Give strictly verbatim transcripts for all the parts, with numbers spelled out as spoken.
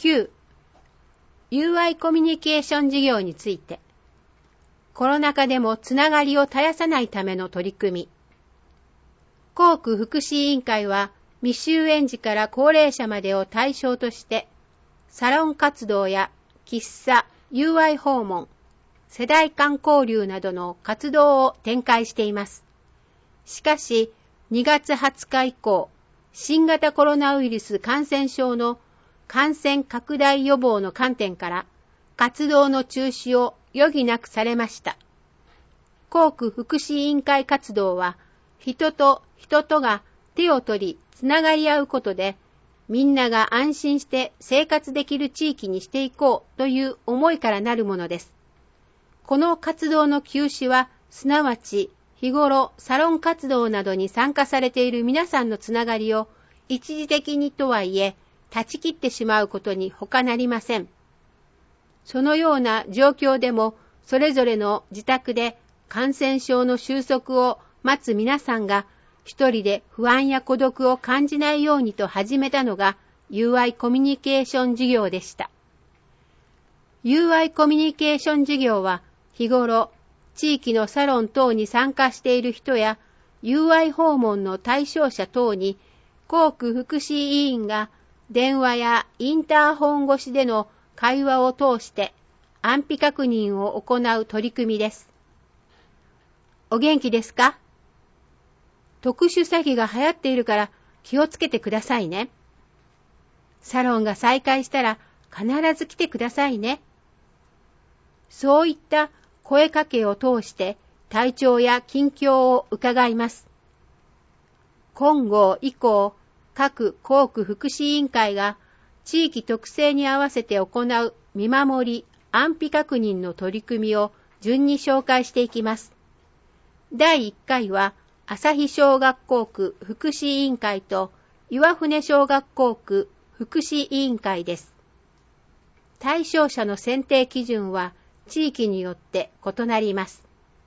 きゅう、友愛コミュニケーション事業について、コロナ禍でもつながりを絶やさないための取り組み。校区福祉委員会は、未就園児から高齢者までを対象として、サロン活動や喫茶、友愛訪問、世代間交流などの活動を展開しています。しかし、にがつはつか以降、新型コロナウイルス感染症の感染拡大予防の観点から活動の中止を余儀なくされました。校区福祉委員会活動は、人と人とが手を取りつながり合うことで、みんなが安心して生活できる地域にしていこうという思いからなるものです。この活動の休止は、すなわち日頃サロン活動などに参加されている皆さんのつながりを一時的にとはいえ断ち切ってしまうことに他なりません。そのような状況でもそれぞれの自宅で感染症の収束を待つ皆さんが一人で不安や孤独を感じないようにと始めたのが友愛コミュニケーション事業でした。友愛コミュニケーション事業は日頃地域のサロン等に参加している人や友愛訪問の対象者等に校区福祉委員が電話やインターホン越しでの会話を通して安否確認を行う取り組みです。お元気ですか？特殊詐欺が流行っているから気をつけてくださいね。サロンが再開したら必ず来てくださいね。そういった声かけを通して体調や近況を伺います。今後以降、各校区福祉委員会が地域特性に合わせて行う見守り、安否確認の取り組みを順に紹介していきます。だいいっかいは、旭小学校区福祉委員会と岩船小学校区福祉委員会です。対象者の選定基準は地域によって異なります。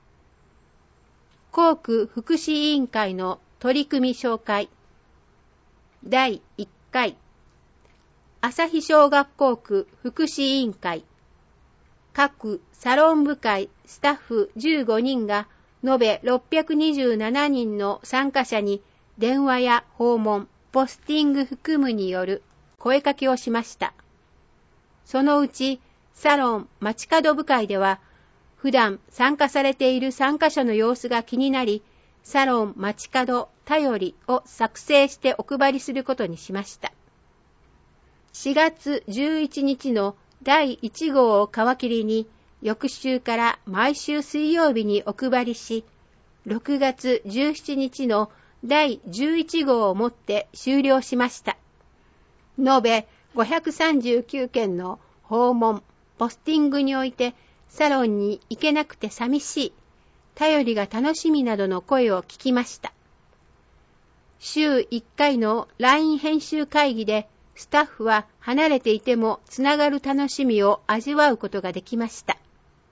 校区福祉委員会の取り組み紹介。だいいっかい、旭小学校区福祉委員会。各サロン部会スタッフじゅうごにんが延べろっぴゃくにじゅうななにんの参加者に電話や訪問、ポスティング含むによる声かけをしました。そのうちサロン街角部会では普段参加されている参加者の様子が気になり、サロン街角頼りを作成してお配りすることにしました。しがつじゅういちにちのだいいちごうを皮切りに、翌週から毎週水曜日にお配りし、ろくがつじゅうしちにちのだいじゅういちごうをもって終了しました。延べごひゃくさんじゅうきゅうけんの訪問、ポスティングにおいて、サロンに行けなくて寂しい、頼りが楽しみなどの声を聞きました。週いっかいの ライン 編集会議で、スタッフは離れていてもつながる楽しみを味わうことができました。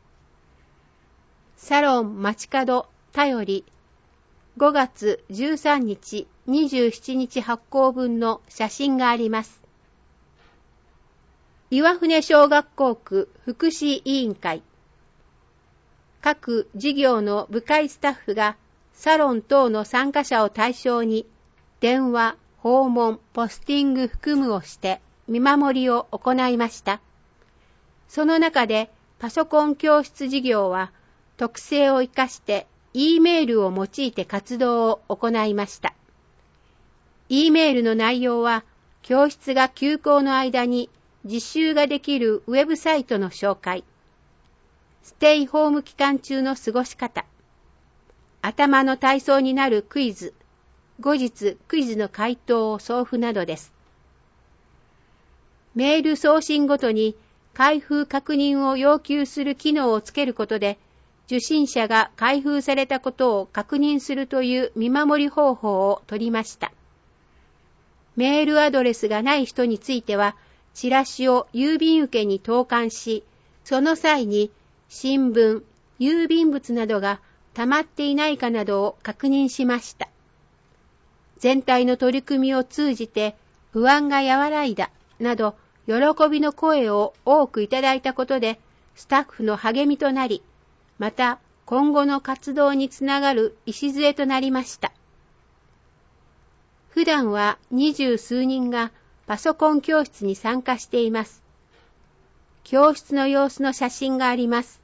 サロン街角頼りごがつじゅうさんにち、にじゅうしちにち発行分の写真があります。岩船小学校区福祉委員会。各事業の部会スタッフがサロン等の参加者を対象に電話、訪問、ポスティング含むをして見守りを行いました。その中でパソコン教室事業は特性を生かして E メールを用いて活動を行いました。E メールの内容は教室が休校の間に実習ができるウェブサイトの紹介、ステイホーム期間中の過ごし方、頭の体操になるクイズ、後日クイズの回答を送付などです。メール送信ごとに開封確認を要求する機能をつけることで、受信者が開封されたことを確認するという見守り方法を取りました。メールアドレスがない人については、チラシを郵便受けに投函し、その際に新聞、郵便物などが溜まっていないかなどを確認しました。全体の取り組みを通じて不安が和らいだなど喜びの声を多くいただいたことで、スタッフの励みとなり、また今後の活動につながる礎となりました。普段は二十数人がパソコン教室に参加しています。教室の様子の写真があります。